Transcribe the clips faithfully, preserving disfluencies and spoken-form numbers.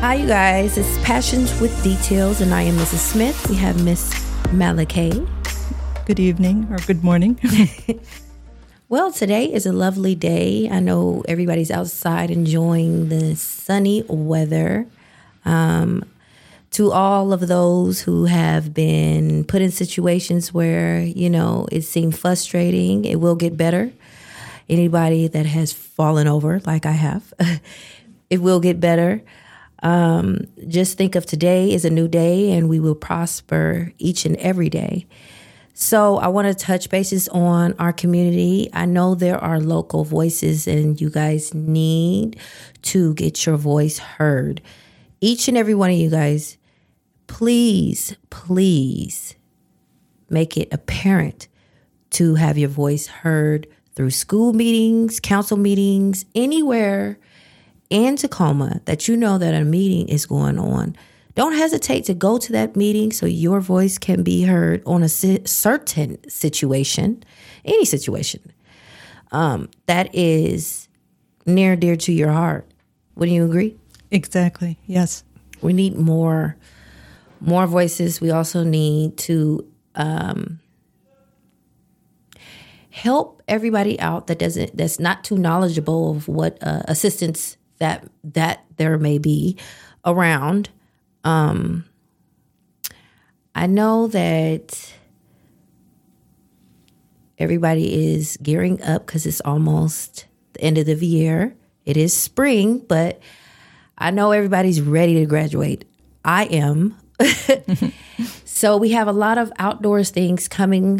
Hi, you guys. It's Passions with Details, and I am Missus Smith. We have Miss Malakay. Good evening or good morning. Well, today is a lovely day. I know everybody's outside enjoying the sunny weather. Um, to all of those who have been put in situations where, you know, it seemed frustrating, it will get better. Anybody that has fallen over, like I have, it will get better. Um, just think of today is a new day, and we will prosper each and every day. So I want to touch bases on our community. I know there are local voices, and you guys need to get your voice heard. Each and every one of you guys, please, please make it apparent to have your voice heard through school meetings, council meetings, anywhere in Tacoma that you know that a meeting is going on. Don't hesitate to go to that meeting so your voice can be heard on a certain situation, any situation um, that is near and dear to your heart. Wouldn't you agree? Exactly. Yes. We need more, more voices. We also need to um, help everybody out that doesn't, that's not too knowledgeable of what uh, assistance that that there may be around. Um, I know that everybody is gearing up because it's almost the end of the year. It is spring, but I know everybody's ready to graduate. I am. So we have a lot of outdoors things coming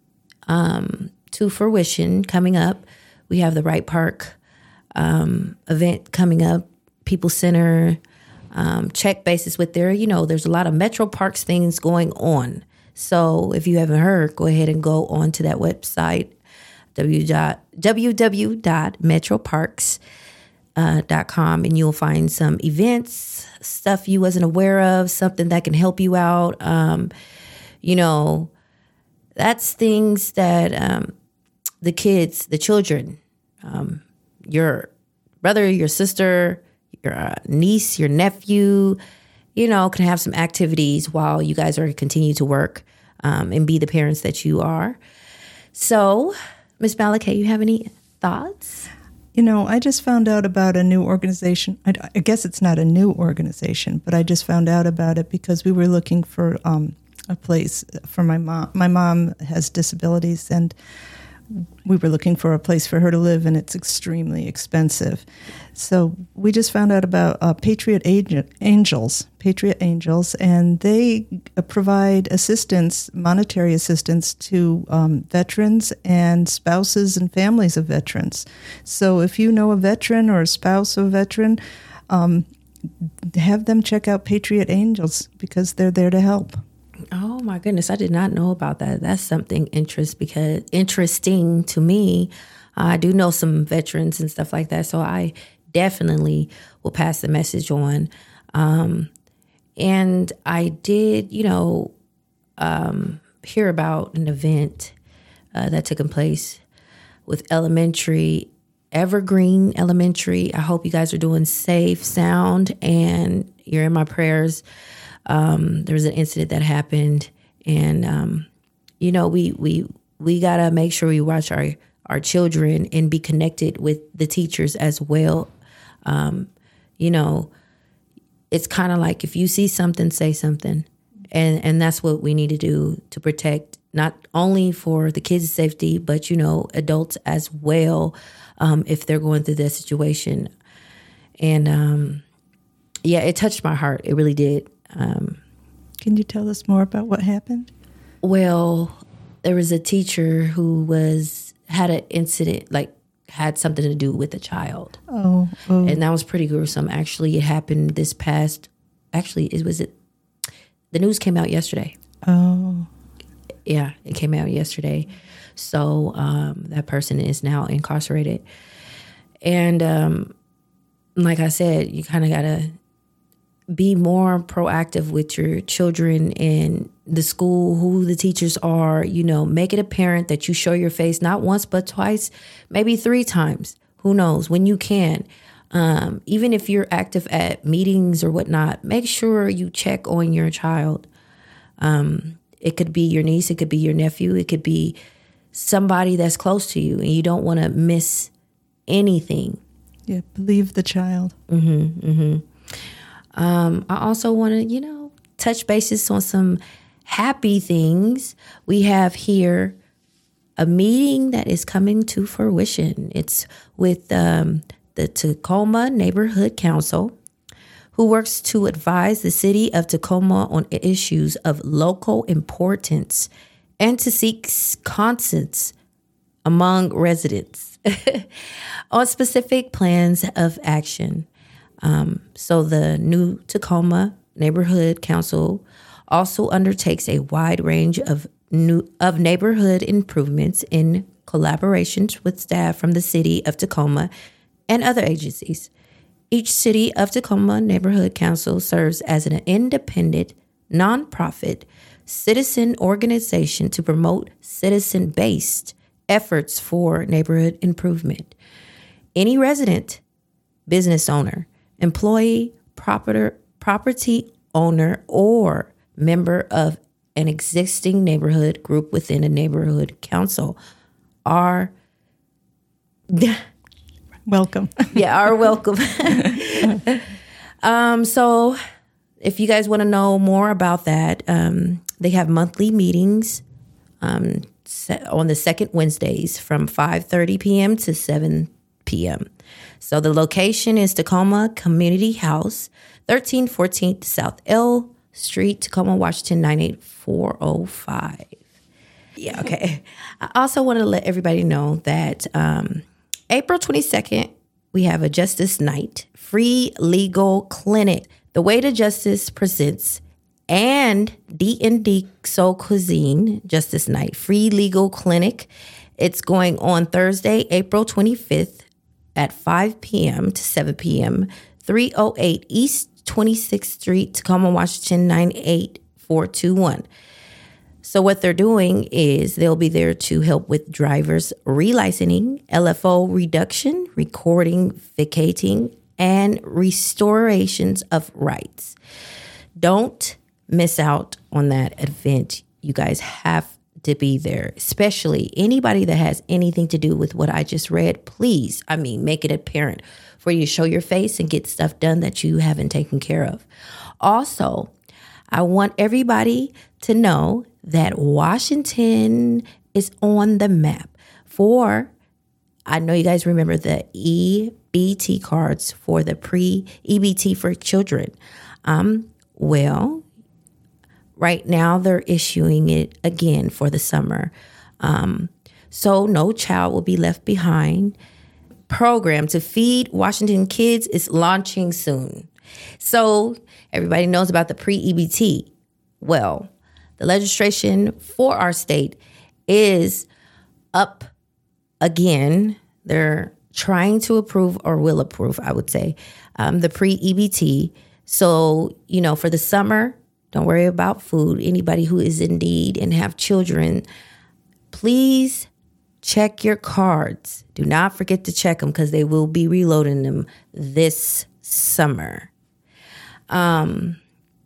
um, to fruition coming up. We have the Wright Park um, event coming up, People Center, um, check bases with there. You know, there's a lot of Metro Parks things going on. So if you haven't heard, go ahead and go on to that website, w w w dot metro parks dot com, and you'll find some events, stuff you wasn't aware of, something that can help you out. Um, you know, that's things that um, the kids, the children, um, your brother, your sister, your uh, niece, your nephew, you know, can have some activities while you guys are continue to work um, and be the parents that you are. So, Miz Malakay, you have any thoughts? You know, I just found out about a new organization. I, I guess it's not a new organization, but I just found out about it because we were looking for um, a place for my mom. My mom has disabilities, and we were looking for a place for her to live, and it's extremely expensive. So we just found out about uh, Patriot Angels, Patriot Angels, and they provide assistance, monetary assistance to um, veterans and spouses and families of veterans. So if you know a veteran or a spouse of a veteran, um, have them check out Patriot Angels because they're there to help. Oh my goodness, I did not know about that. That's something interest because interesting to me. I do know some veterans and stuff like that, so I definitely will pass the message on. Um, and I did, you know, um, hear about an event uh, that took place with elementary, Evergreen Elementary. I hope you guys are doing safe, sound, and you're in my prayers. Um, there was an incident that happened, and um, you know, we we we gotta make sure we watch our our children and be connected with the teachers as well. Um, you know, it's kind of like if you see something, say something, and and that's what we need to do to protect not only for the kids' safety, but you know, adults as well um, if they're going through that situation. And um, yeah, it touched my heart. It really did. Um, Can you tell us more about what happened? Well, there was a teacher who was had an incident, like had something to do with a child. Oh, oh. And that was pretty gruesome. Actually, it happened this past. Actually, it was it. The news came out yesterday. Oh, yeah, it came out yesterday. So um, that person is now incarcerated. And um, like I said, you kind of gotta be more proactive with your children in the school, who the teachers are, you know, make it apparent that you show your face not once, but twice, maybe three times. Who knows? When you can, Um, even if you're active at meetings or whatnot, make sure you check on your child. Um, it could be your niece, it could be your nephew, it could be somebody that's close to you, and you don't want to miss anything. Yeah, believe the child. Mm-hmm, mm-hmm. Um, I also want to, you know, touch bases on some happy things. We have here a meeting that is coming to fruition. It's with um, the Tacoma Neighborhood Council, who works to advise the city of Tacoma on issues of local importance and to seek consensus among residents on specific plans of action. Um, so the new Tacoma Neighborhood Council also undertakes a wide range of new of neighborhood improvements in collaborations with staff from the city of Tacoma and other agencies. Each City of Tacoma Neighborhood Council serves as an independent, nonprofit, citizen organization to promote citizen-based efforts for neighborhood improvement. Any resident, business owner, employee, property, property owner, or member of an existing neighborhood group within a neighborhood council are welcome. yeah, are welcome. um, so if you guys want to know more about that, um, they have monthly meetings um, on the second Wednesdays from five thirty p.m. to seven p.m. So the location is Tacoma Community House, thirteen fourteen South L Street, Tacoma, Washington, nine eight four oh five. Yeah, okay. I also want to let everybody know that um, April twenty-second, we have a Justice Night, free legal clinic. The Way to Justice presents and D and D Soul Cuisine Justice Night, free legal clinic. It's going on Thursday, April twenty-fifth at five p.m. to seven p.m., three oh eight East twenty-sixth Street, Tacoma, Washington, nine eight four two one. So what they're doing is they'll be there to help with drivers relicensing, L F O reduction, recording, vacating, and restorations of rights. Don't miss out on that event. You guys have to be there, especially anybody that has anything to do with what I just read. Please, I mean, make it apparent for you to show your face and get stuff done that you haven't taken care of. Also, I want everybody to know that Washington is on the map for, I know you guys remember the E B T cards for the pre-E B T for children. Um, well, right now they're issuing it again for the summer. Um, so no child will be left behind. Program to feed Washington kids is launching soon. So everybody knows about the pre-E B T. Well, the legislation for our state is up again. They're trying to approve, or will approve, I would say, um, the pre-E B T. So, you know, for the summer, don't worry about food. Anybody who is in need and have children, please check your cards. Do not forget to check them because they will be reloading them this summer. Um,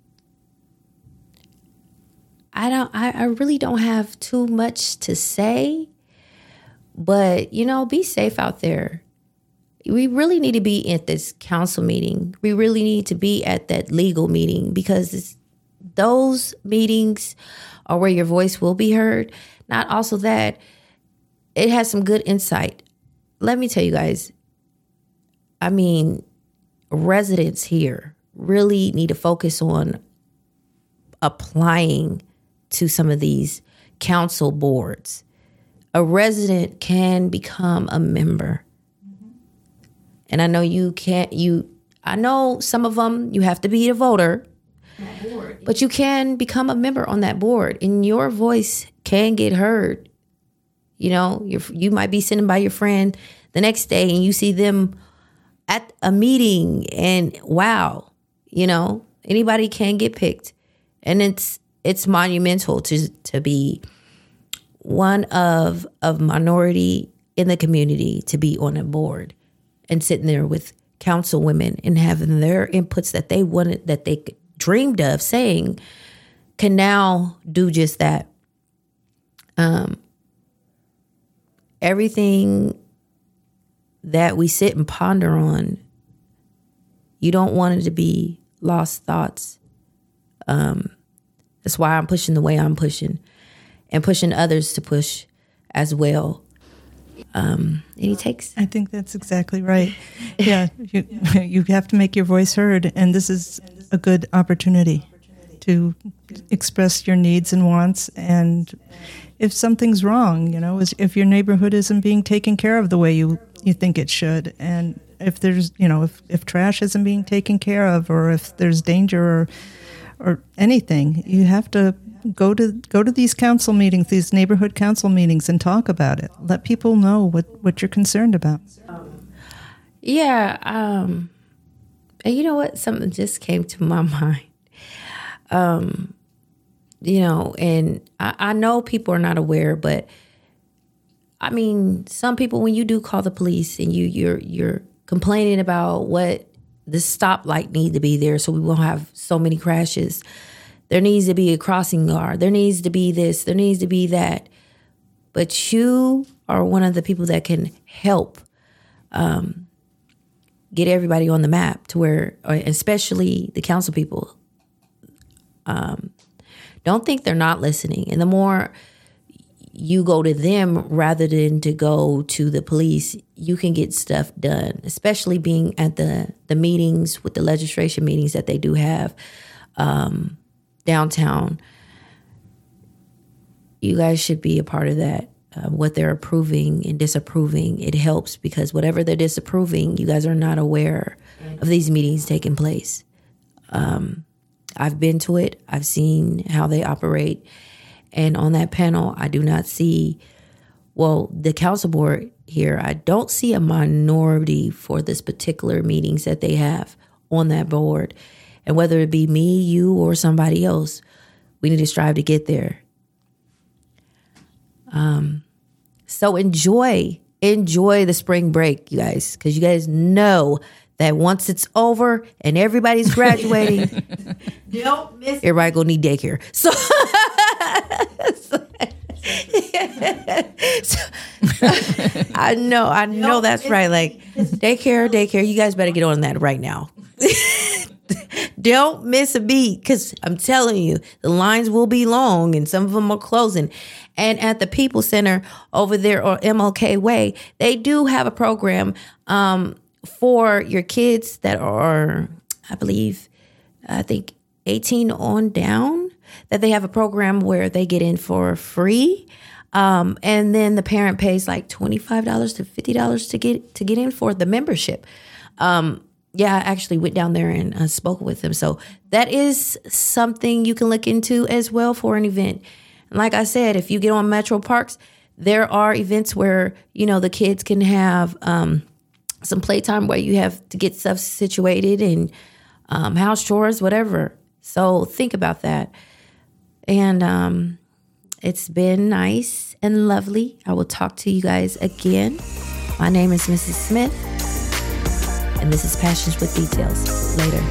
I don't. I, I really don't have too much to say, but you know, be safe out there. We really need to be at this council meeting. We really need to be at that legal meeting because it's, those meetings are where your voice will be heard. Not also that, it has some good insight. Let me tell you guys, I mean, residents here really need to focus on applying to some of these council boards. A resident can become a member. Mm-hmm. And I know you can't, you, I know some of them, you have to be a voter, board, but you can become a member on that board and your voice can get heard. You know, you you might be sitting by your friend the next day and you see them at a meeting and wow, you know, anybody can get picked. And it's it's monumental to to be one of of minority in the community to be on a board and sitting there with councilwomen and having their inputs that they wanted, that they dreamed of saying, can now do just that. Um, everything that we sit and ponder on, you don't want it to be lost thoughts. Um, that's why I'm pushing the way I'm pushing, and pushing others to push as well. Um, any takes? I think that's exactly right. Yeah, you, you have to make your voice heard, and this is a good opportunity to express your needs and wants. And if something's wrong, you know, if your neighborhood isn't being taken care of the way you, you think it should, and if there's, you know, if, if trash isn't being taken care of, or if there's danger or or anything, you have to go to go to these council meetings, these neighborhood council meetings, and talk about it. Let people know what, what you're concerned about. Yeah. Um, and you know what? Something just came to my mind. Um, you know, and I, I know people are not aware, but I mean, some people, when you do call the police and you you're you're complaining about what the stoplight need to be there so we won't have so many crashes. There needs to be a crossing guard. There needs to be this. There needs to be that. But you are one of the people that can help um, get everybody on the map to where, especially the council people, um, don't think they're not listening. And the more you go to them rather than to go to the police, you can get stuff done, especially being at the, the meetings with the legislation meetings that they do have um, downtown. You guys should be a part of that. Uh, what they're approving and disapproving, it helps, because whatever they're disapproving, you guys are not aware of these meetings taking place. Um, I've been to it. I've seen how they operate. And on that panel, I do not see, well, the council board here, I don't see a minority for this particular meetings that they have on that board. And whether it be me, you, or somebody else, we need to strive to get there. Um, so enjoy, enjoy the spring break, you guys, because you guys know that once it's over and everybody's graduating, don't miss everybody gonna need daycare. So, so I know, I know that's right. Like daycare, daycare. You guys better get on that right now. Don't miss a beat, because I'm telling you, the lines will be long and some of them are closing. And at the People Center over there on M L K Way, they do have a program um, for your kids that are, I believe, I think eighteen on down, that they have a program where they get in for free. Um, and then the parent pays like twenty-five dollars to fifty dollars to get to get in for the membership. Um, yeah, I actually went down there and uh, spoke with them. So that is something you can look into as well for an event. And like I said, if you get on Metro Parks, there are events where, you know, the kids can have um, some playtime where you have to get stuff situated and um, house chores, whatever. So think about that. And um, it's been nice and lovely. I will talk to you guys again. My name is Missus Smith, and this is Passions with Details. Later.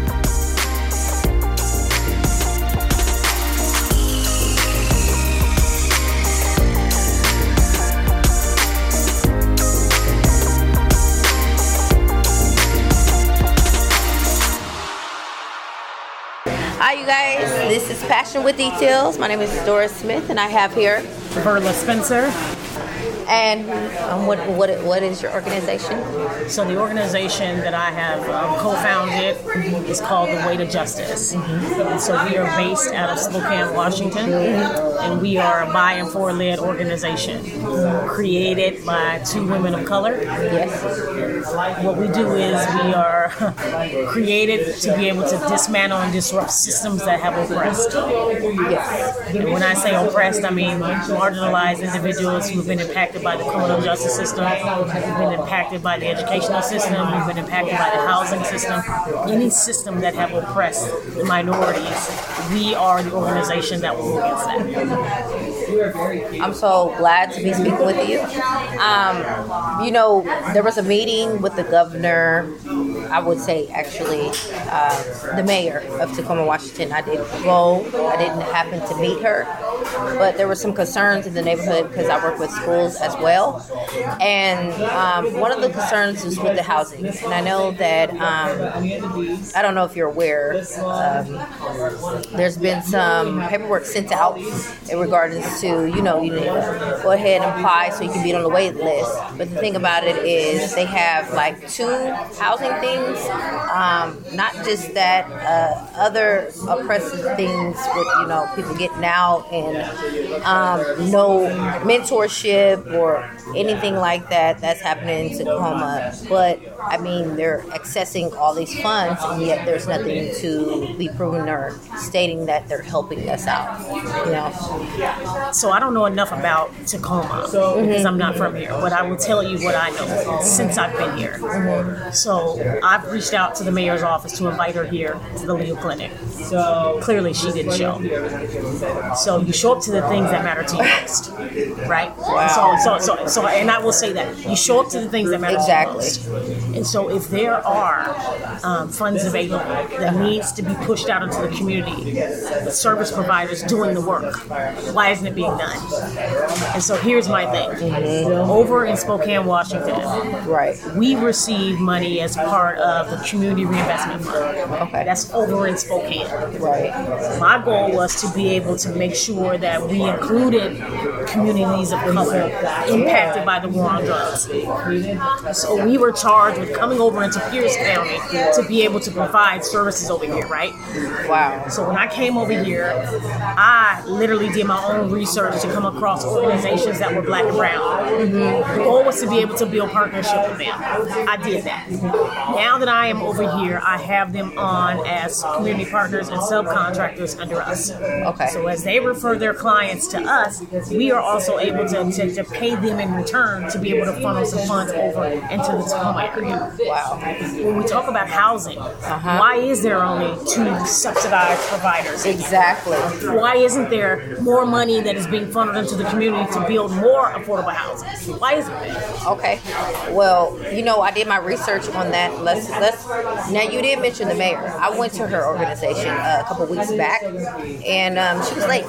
Hi, you guys. This is Passion with Details. My name is Doris Smith, and I have here Verla Spencer. And um, what what what is your organization? So the organization that I have um, co-founded is called The Way to Justice. Mm-hmm. And so we are based out of Spokane, Washington, mm-hmm. and we are a by and for led organization mm-hmm. created by two women of color. Yes. What we do is we are created to be able to dismantle and disrupt systems that have oppressed. Yes. And when I say oppressed, I mean marginalized individuals who have been impacted by the criminal justice system, we've been impacted by the educational system, we've been impacted by the housing system. Any system that have oppressed minorities, we are the organization that will go against that. I'm so glad to be speaking with you. Um, you know, there was a meeting with the governor, I would say actually uh, the mayor of Tacoma, Washington. I didn't go, I didn't happen to meet her, but there were some concerns in the neighborhood because I work with schools as well. And um, one of the concerns is with the housing. And I know that, um, I don't know if you're aware, um, there's been some paperwork sent out in regards to, you know, you need to go ahead and apply so you can be on the wait list. But the thing about it is they have like two housing things, um, not just that, uh, other oppressive things with, you know, people getting out and um, no mentorship or anything like that that's happening in Tacoma. But I mean, they're accessing all these funds, and yet there's nothing to be proven or stating that they're helping us out. You know. So I don't know enough about Tacoma mm-hmm. because I'm not from here, but I will tell you what I know since I've been here. Mm-hmm. So I've reached out to the mayor's office to invite her here to the Leo Clinic. So clearly she didn't show. So you show up to the things that matter to you most, right? Wow. So, so, so, so, and I will say that you show up to the things that matter exactly. to you most. And so if there are um, funds available that needs to be pushed out into the community, the service providers doing the work, why isn't it being done? And so here's my thing. Mm-hmm. Over in Spokane, Washington, right, we receive money as part of the Community Reinvestment Fund. Okay. That's over in Spokane. Right. My goal was to be able to make sure that we included communities of color impacted by the war on drugs. So we were charged with coming over into Pierce County to be able to provide services over here, right? Wow. So when I came over here, I literally did my own research to come across organizations that were black and brown. Mm-hmm. The goal was to be able to build partnership with them. I did that. Now that I am over here, I have them on as community partners and subcontractors under us. Okay. So as they refer their clients to us, we are also able to, to, to pay them in return to be able to funnel some funds over into the Tacoma area. Wow. When we talk about housing, uh-huh. why is there only two subsidized providers? Exactly. Why isn't there more money that is being funneled into the community to build more affordable housing? Why isn't there? Okay. Well, you know, I did my research on that. Let's let's. Now, you did mention the mayor. I went to her organization uh, a couple weeks back, and um, she was late.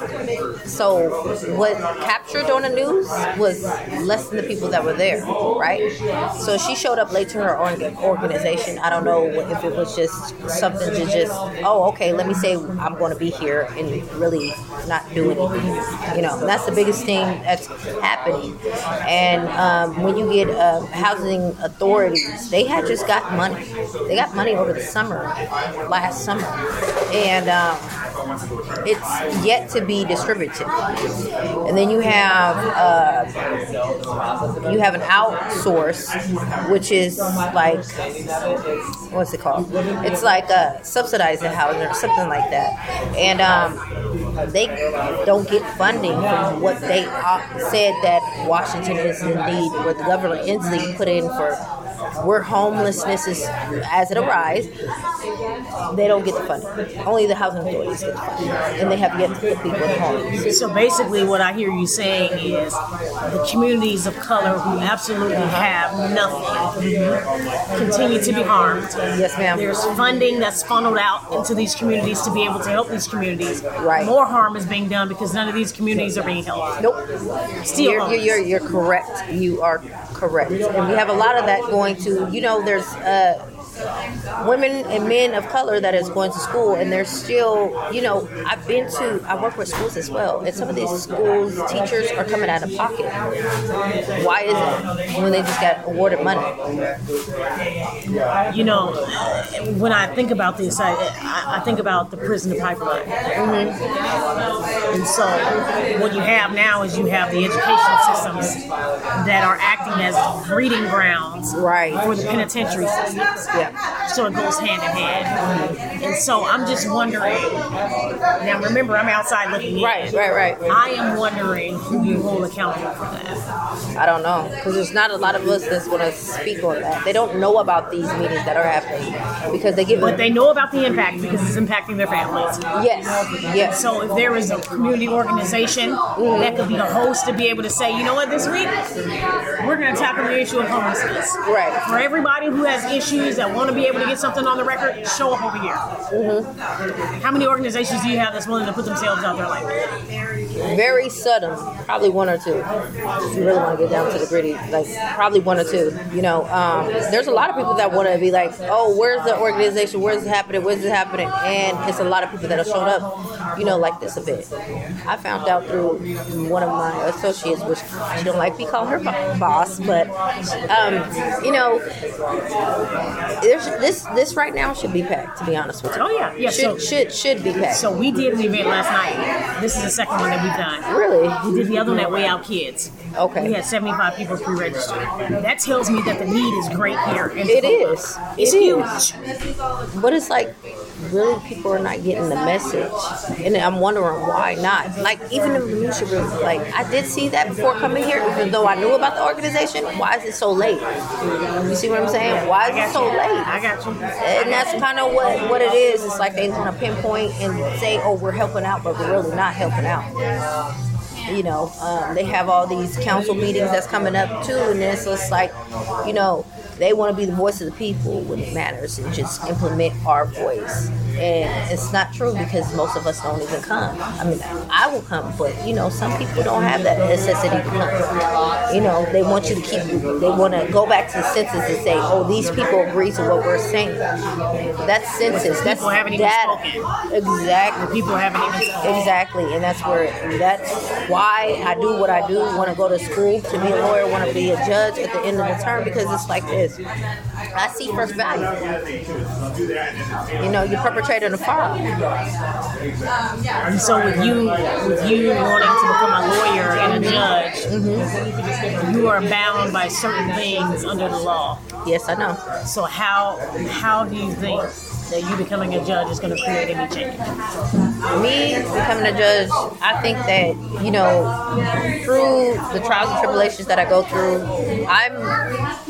So what captured on the news was less than the people that were there, right? So she showed up late to her organization. I don't know if it was just something to just, oh, okay, let me say I'm going to be here and really not do anything. You know, that's the biggest thing that's happening. And um, when you get uh, housing authorities, they had just got money. They got money over the summer, last summer. And um, it's yet to be distributed. And then you have uh, you have an outsource, which is like, what's it called? It's like a subsidized housing or something like that. And um, they don't get funding from what they uh, said that Washington is in need, what the government Inslee put in for where homelessness is as it arises. They don't get the funding. Only the housing authorities get the funding, and they have yet to put people in homes. So basically, what I hear you saying is the communities of color who absolutely have nothing continue to be harmed. Yes, ma'am. There's funding that's funneled out into these communities to be able to help these communities. Right. More harm is being done because none of these communities are being helped. Nope. Still, you're, you're, you're, you're correct. You are correct. And we have a lot of that going to, you know, there's uh, women and men of color that is going to school, and they're still, you know, I've been to, I work with schools as well, and some of these schools, teachers are coming out of pocket. Why is it when they just got awarded money? You know, when I think about this, I I, I think about the prison pipeline. Mm-hmm. And so what you have now is you have the education systems that are acting as breeding grounds right. for the penitentiary systems. Yeah. Yeah. So it goes hand in hand. And so I'm just wondering, now remember, I'm outside looking in. Right, right, right. I am wondering who you hold accountable for that. I don't know, because there's not a lot of us that's going to speak on that. They don't know about these meetings that are happening because they give. But they know about the impact because it's impacting their families. Yes, yes. So if there is a community organization mm. that could be the host to be able to say, you know what, this week we're going to tackle the issue of homelessness. Right. For everybody who has issues that want to be able to get something on the record, show up over here. Mm-hmm. How many organizations do you have that's willing to put themselves out there like that? Very sudden, probably one or two. If you really want to get down to the gritty, like probably one or two. You know, um, there's a lot of people that want to be like, oh, where's the organization? Where's it happening? Where's it happening? And it's a lot of people that have shown up, you know, like this a bit. I found out through one of my associates, which she don't like me calling her boss, but um, you know, there's this this right now should be packed. To be honest with you. Oh yeah, yeah. Should so, should should be packed. So we did an event last night. This is the second one that we've done. Really? We did the other one at Way Out Kids. Okay. We had seventy-five people pre-registered. That tells me that the need is great here. In it is. It's it huge. Is. But it's like, really, people are not getting the message, and I'm wondering why not. Like even in the Venetia room, like I did see that before coming here, even though I knew about the organization. Why is it so late? You see what I'm saying? Why is it so late? I got you. And that's kind of what what it is. It's like they want to pinpoint and say, oh, we're helping out, but we're really not helping out. You know, um, they have all these council meetings that's coming up too, and it's just like, you know, they want to be the voice of the people when it matters and just implement our voice. And it's not true because most of us don't even come. I mean, I will come, but, you know, some people don't have that necessity to come. You know, they want you to keep, they want to go back to the census and say, oh, these people agree to what we're saying. That's census. That's people haven't even data. spoken. Exactly. People haven't even spoken. Exactly. And that's where, that's why I do what I do, want to go to school to be a lawyer, want to be a judge at the end of the term, because it's like this. I see first value. You know, you perpetrate a fraud. And so with you, with you wanting to become a lawyer and a judge, mm-hmm. you are bound by certain things under the law. Yes, I know. So how how do you think that you becoming a judge is going to create any change? Me becoming a judge, I think that, you know, through the trials and tribulations that I go through, I'm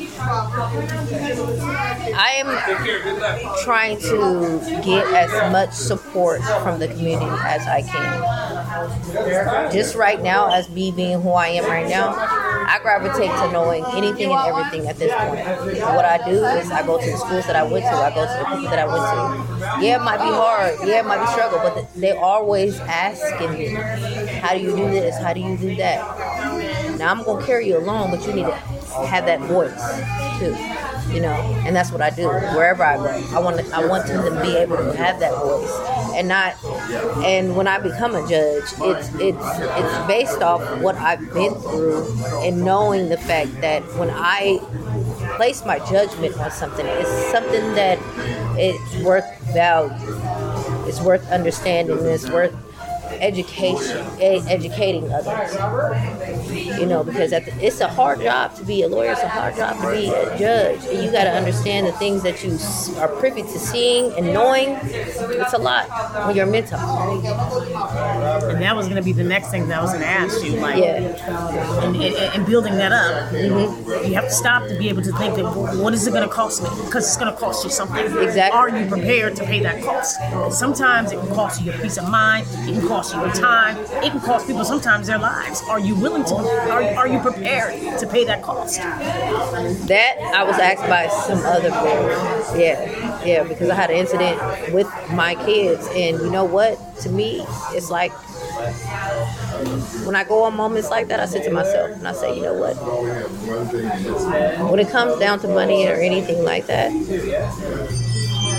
I am trying to get as much support from the community as I can. Just right now, as me being who I am right now, I gravitate to knowing anything and everything at this point. And what I do is I go to the schools that I went to, I go to the people that I went to. Yeah, it might be hard, yeah, it might be struggle, but they're always asking me, how do you do this, how do you do that? Now I'm going to carry you along, but you need to have that voice too, you know, and that's what I do wherever I go. I want to, I want them to be able to have that voice, and not. And when I become a judge, it's it's it's based off what I've been through and knowing the fact that when I place my judgment on something, it's something that it's worth value, it's worth understanding, it's worth education, ed- educating others. You know, because at the, it's a hard job to be a lawyer. It's a hard job to be a judge, and you got to understand the things that you are privy to seeing and knowing. It's a lot when you're mental. And that was going to be the next thing that I was going to ask you. Like, yeah. and, and, and building that up, mm-hmm. you have to stop to be able to think that, well, what is it going to cost me? Because it's going to cost you something. Exactly. Are you prepared to pay that cost? And sometimes it can cost you your peace of mind. It can cost you your time. It can cost people sometimes their lives. Are you willing to? Are, are you prepared to pay that cost? That I was asked by some other parents. Yeah, yeah, because I had an incident with my kids, and you know what? To me, it's like when I go on moments like that, I sit to myself and I say, you know what? When it comes down to money or anything like that,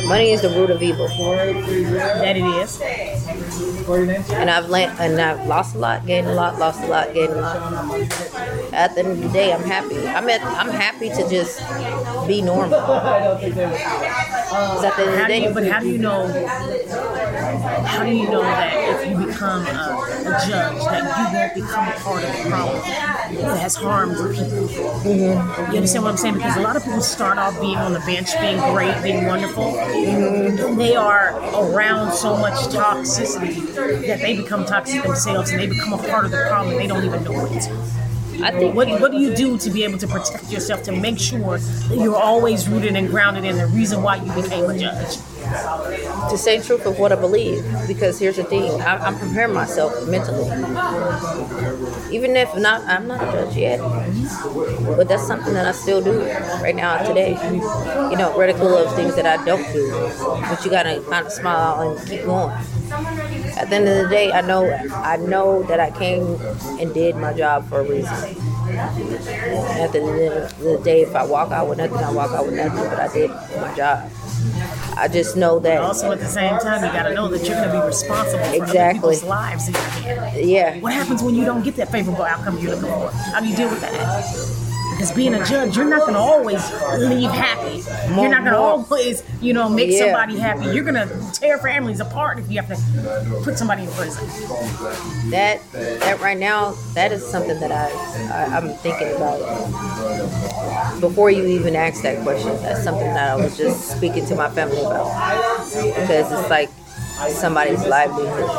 Money is the root of evil. That it is. And I've land, and I've lost a lot, gained a lot, lost a lot, gained a lot. At the end of the day, I'm happy. I'm at, I'm happy to just be normal. 'Cause at the end of the How do day, you, but how do you know? How do you know that if you become a, a judge, that you won't become a part of the problem that has harmed people? Mm-hmm. You understand what I'm saying? Because a lot of people start off being on the bench, being great, being wonderful. Mm-hmm. They are around so much toxicity that they become toxic themselves, and they become a part of the problem. They don't even know it. I think What, what do you do to be able to protect yourself, to make sure that you're always rooted and grounded in the reason why you became a judge? to say truth of what I believe, because here's the thing, I, I'm preparing myself mentally. Even if not, I'm not a judge yet, but that's something that I still do right now today. You know, ridicule of things that I don't do, but you gotta kind of smile and keep going. At the end of the day, I know I know that I came and did my job for a reason. At the end of the day, if I walk out with nothing, I walk out with nothing, but I did my job. I just know that. Also, at the same time, you got to know that you're going to be responsible for Exactly. other people's lives in your hand. Yeah. What happens when you don't get that favorable outcome you're looking for? How do you deal with that? Because being a judge, you're not going to always leave happy. You're not going to always, you know, make Yeah. somebody happy. You're going to tear families apart if you have to put somebody in prison. That that right now, that is something that I, I I'm thinking about. Before you even ask that question, that's something that I was just speaking to my family about, because it's like somebody's livelihood.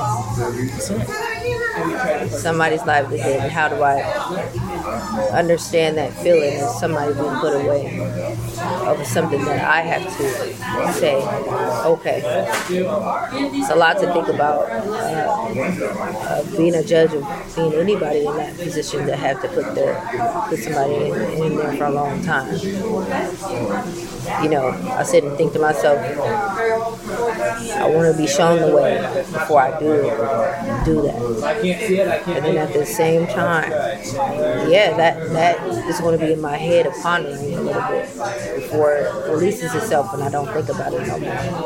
Somebody's livelihood. And how do I understand that feeling of somebody being put away over something that I have to say, okay. It's a lot to think about. Uh, uh, being a judge of being anybody in that position that have to put their put somebody in, in there for a long time. You know, I sit and think to myself, I want to be shown the way before I do do that. And then at the same time, yeah, that that is going to be in my head of pondering a little bit before it releases itself, and I don't think about it no more.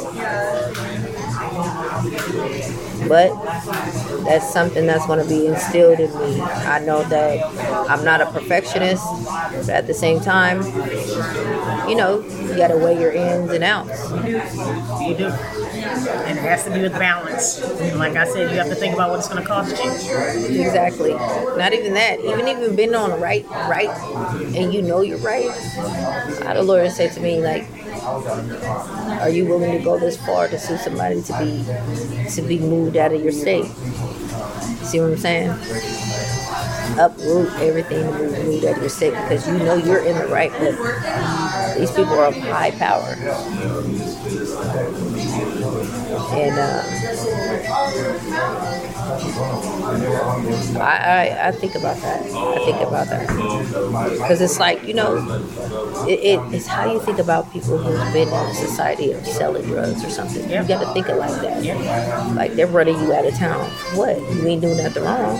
But that's something that's going to be instilled in me. I know that I'm not a perfectionist, but at the same time, you know, you got to weigh your ins and outs. You do. And it has to be with balance. And like I said, you have to think about what it's going to cost you. Exactly. Not even that. Even even being on the right, right, and you know you're right. I had a lawyer say to me, like, are you willing to go this far to sue somebody to be to be moved out of your state? See what I'm saying? Uproot everything to be moved out of your state because you know you're in the right, but these people are of high power. And uh, I, I I think about that. I think about that because it's like, you know, it, it it's how you think about people who've been in a society of selling drugs or something. You got to think it like that. Like they're running you out of town. What? You ain't doing nothing wrong.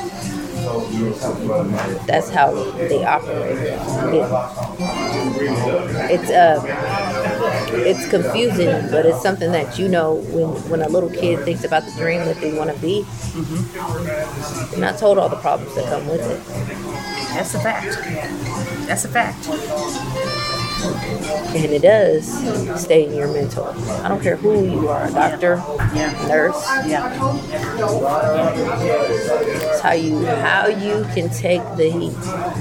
That's how they operate. It, it's uh, it's confusing, but it's something that, you know, when when a little kid thinks about the dream that they want to be, mm-hmm. you're not told all the problems that come with it. That's a fact. That's a fact. And it does stay in your mental. I don't care who you are, a doctor, Yeah. nurse. Yeah. It's how you how you can take the heat.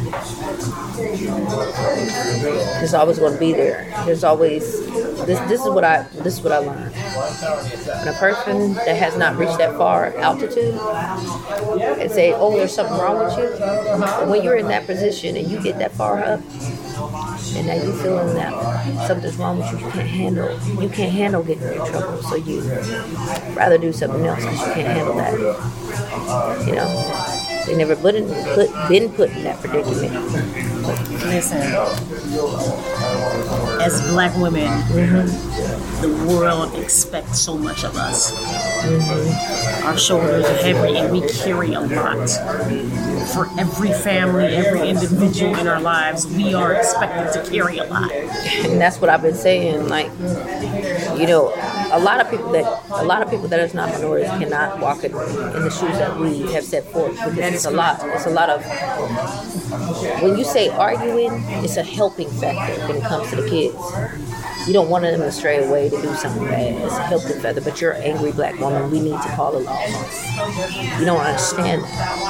There's always going to be there. There's always this. This is what I. This is what I learned. When a person that has not reached that far altitude and say, "Oh, there's something wrong with you," and when you're in that position and you get that far up, and now you feeling that something's wrong with you, you can't handle. You can't handle getting in trouble, so you rather do something else because you can't handle that. You know. They never been put, been put in that predicament. Listen, as Black women, mm-hmm. the world expects so much of us. Mm-hmm. Our shoulders are heavy and we carry a lot. For every family, every individual in our lives, we are expected to carry a lot. And that's what I've been saying. Like, you know, a lot of people that a lot of people that is not minorities cannot walk in, in the shoes that we have set forth, because it's a lot. It's a lot of, when you say arguing, it's a helping factor when it comes to the kids. You don't want them to stray away to do something bad. It's a helping factor, but you're an angry Black woman. We need to call the law. You don't understand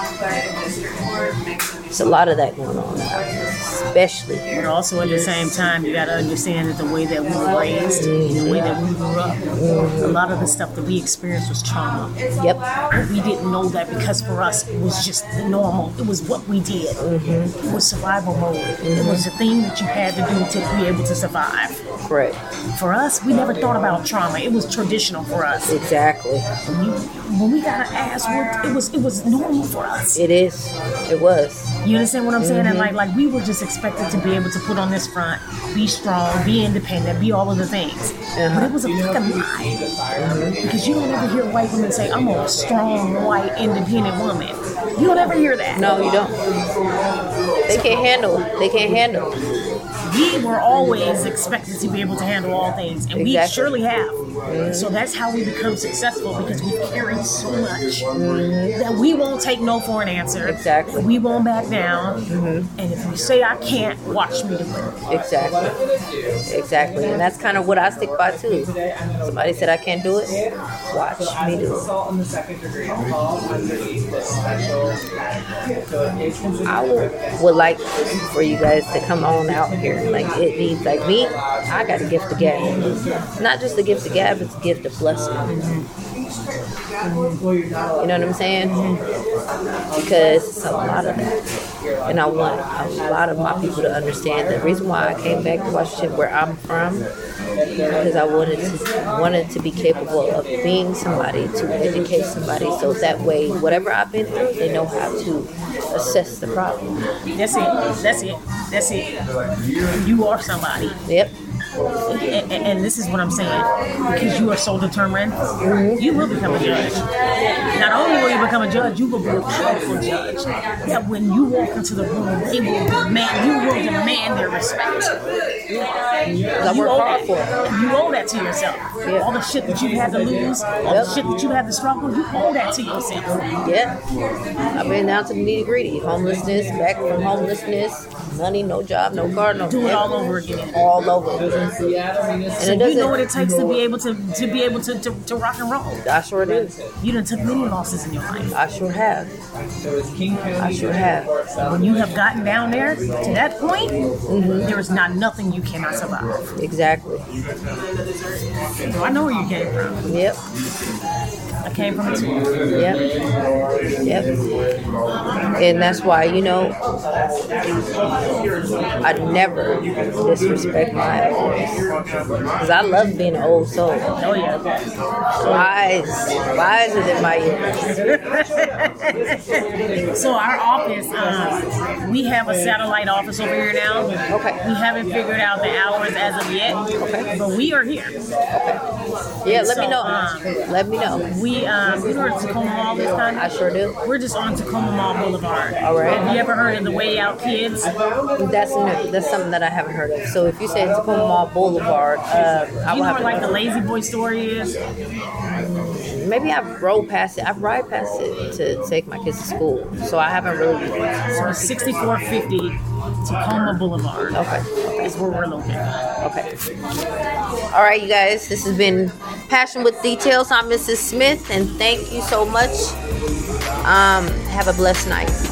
that. There's a lot of that going on now, especially. But also at the same time, you got to understand that the way that we were raised, mm-hmm. the way that we grew up, mm-hmm. a lot of the stuff that we experienced was trauma. Yep. But we didn't know that, because for us, it was just the normal. It was what we did. Mm-hmm. It was survival mode. Mm-hmm. It was the thing that you had to do to be able to survive. Right. For us, we never thought about trauma. It was traditional for us. Exactly. When, you, when we got our ass whooped, it was it was normal for us. It is. It was. You understand what I'm saying? Mm-hmm. And like like we were just expected to be able to put on this front, be strong, be independent, be all of the things. Uh-huh. But it was a fucking lie. Mm-hmm. Because you don't ever hear white women say, I'm a strong, white, independent woman. You don't ever hear that. No, you don't. They can't handle it. They can't handle it. We were always expected to be able to handle all things, and exactly. we surely have. Mm-hmm. So that's how we become successful, because we carry so much mm-hmm. that we won't take no for an answer. Exactly. We won't back down. Mm-hmm. And if you say I can't, watch me do it. Exactly. Exactly. And that's kind of what I stick by too. Somebody said I can't do it, watch me do it. I would, would like for you guys to come on out here. Like, it needs, like me, I got a gift of gab. Not just a gift of gab, it's a gift of blessing. You know what I'm saying? Because it's a lot of that. And I want a lot of my people to understand the reason why I came back to Washington, where I'm from, because I wanted to wanted to be capable of being somebody, to educate somebody, so that way, whatever I've been through, they know how to assess the problem. That's it. That's it. That's it. You are somebody. Yep. And, and this is what I'm saying, because you are so determined, mm-hmm. you will become a judge. Not only will you become a judge, you will be a powerful judge. That when you walk into the room, they will demand, you will demand their respect. I work hard for it. You owe that to yourself. Yeah. All the shit that you had to lose, all yep. the shit that you had to struggle, you owe that to yourself. Yeah. I've been down to the nitty gritty. Homelessness, back from homelessness, money, no job, no car, no do it all over again. All over. And so you know what it takes to be able to to be able to, to, to rock and roll. I sure do. You done took many losses in your life. I sure have. I sure have. When you have gotten down there to that point, mm-hmm. there is not nothing you cannot survive. Exactly. So I know where you came from. Yep. I came from it too. Yep. Yep. And that's why, you know, I never disrespect my elders. Because I love being an old soul. Oh, yeah. Wise. Wiser than my years. So our office, um, we have a satellite office over here now. Okay. We haven't figured out the hours as of yet. Okay. But we are here. Okay. Yeah, and let so, me know. Um, let me know. We, um, you know where Tacoma Mall is, kind of? I sure do. We're just on Tacoma Mall Boulevard. All right. Have you ever heard of the Way Out Kids? That's new. That's something that I haven't heard of. So if you say Tacoma Mall Boulevard, uh, I you will know have where like the Lazy Boy store is? Maybe I've rode past it. I've ride past it to take my kids to school. So I haven't really. So sixty-four fifty Tacoma Boulevard. Okay. Okay. Is where we're located. Okay. All right, you guys. This has been Passion with Details. I'm Missus Smith, and thank you so much. Um, have a blessed night.